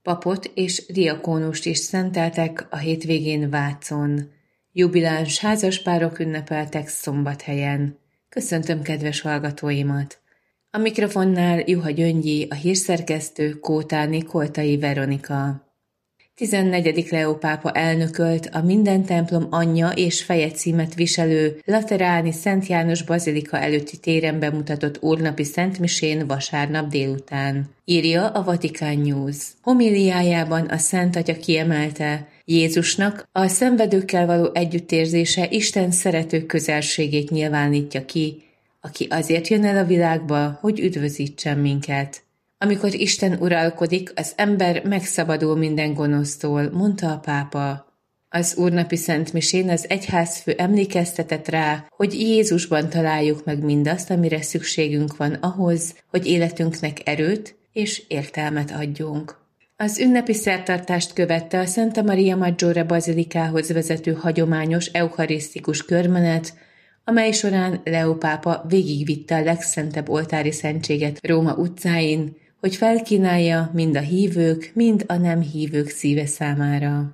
Papot és diakónust is szenteltek a hétvégén Vácon. Jubiláns házaspárok ünnepeltek Szombathelyen. Köszöntöm kedves hallgatóimat! A mikrofonnál Juha Gyöngyi, a hírszerkesztő, Kótáni Koltai Veronika. 14. Leó pápa elnökölt a minden templom anyja és feje címet viselő Lateráni Szent János bazilika előtti téren bemutatott úrnapi szentmisén vasárnap délután. Írja a Vatican News. Homiliájában a Szent Atya kiemelte, Jézusnak a szenvedőkkel való együttérzése Isten szerető közelségét nyilvánítja ki, aki azért jön el a világba, hogy üdvözítsen minket. Amikor Isten uralkodik, az ember megszabadul minden gonosztól, mondta a pápa. Az úrnapi szentmisén az egyházfő emlékeztetett rá, hogy Jézusban találjuk meg mindazt, amire szükségünk van ahhoz, hogy életünknek erőt és értelmet adjunk. Az ünnepi szertartást követte a Santa Maria Maggiore bazilikához vezető hagyományos eucharisztikus körmenet, amely során Leó pápa végigvitte a legszentebb oltári szentséget Róma utcáin, hogy felkínálja mind a hívők, mind a nem hívők szíve számára.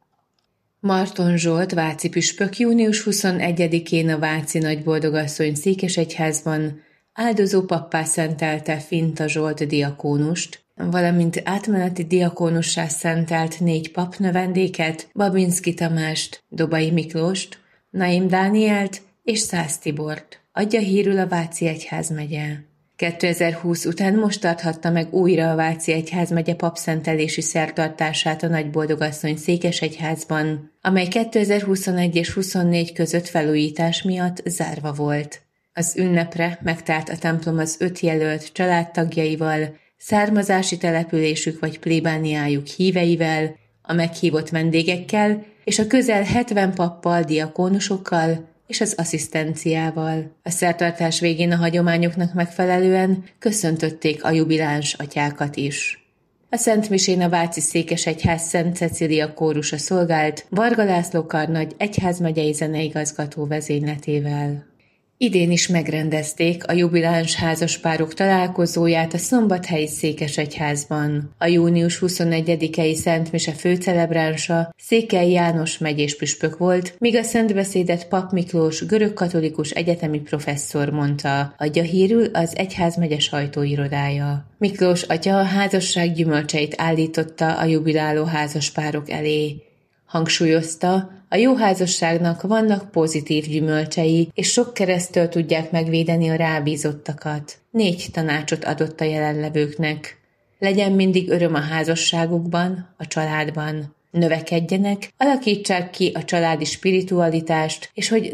Marton Zsolt váci püspök június 21-én a váci Nagyboldogasszony székesegyházban áldozó pappá szentelte Finta Zsolt diakónust, valamint átmeneti diakónussá szentelt 4 papnövendéket, Babinszki Tamást, Dobai Miklóst, Naim Dánielt és Szász Tibort, adja hírül a Váci Egyházmegye. 2020 után most tarthatta meg újra a Váci Egyházmegye papszentelési szertartását a Nagyboldogasszony székesegyházban, amely 2021 és 24 között felújítás miatt zárva volt. Az ünnepre megtárt a templom az 5 jelölt családtagjaival, származási településük vagy plébániájuk híveivel, a meghívott vendégekkel és a közel 70 pappal, diakónusokkal és az asszisztenciával. A szertartás végén a hagyományoknak megfelelően köszöntötték a jubiláns atyákat is. A szentmisén a Váci Székesegyház Szent Cecília kórusa szolgált Varga László karnagy egyházmegyei zeneigazgató vezényletével. Idén is megrendezték a jubiláns házaspárok találkozóját a Szombathelyi Székesegyházban. A június 21-i Szentmise főcelebránsa Székely János megyés püspök volt, míg a szentbeszédet Pap Miklós görögkatolikus egyetemi professzor mondta, adja hírül az egyházmegye sajtóirodája. Miklós atya a házasság gyümölcseit állította a jubiláló házaspárok elé. Hangsúlyozta, a jó házasságnak vannak pozitív gyümölcsei, és sok keresztől tudják megvédeni a rábízottakat. 4 tanácsot adott a jelenlevőknek. Legyen mindig öröm a házasságukban, a családban. Növekedjenek, alakítsák ki a családi spiritualitást, és hogy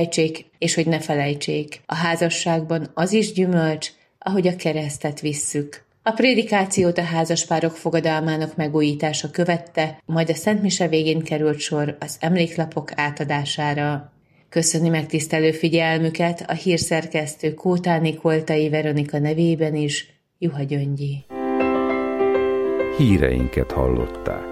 ne felejtsék. A házasságban az is gyümölcs, ahogy a keresztet visszük. A prédikációt a házaspárok fogadalmának megújítása követte, majd a szentmise végén került sor az emléklapok átadására. Köszöni megtisztelő figyelmüket a hírszerkesztő Kótáni Koltai Veronika nevében is, Juha Gyöngyi. Híreinket hallották.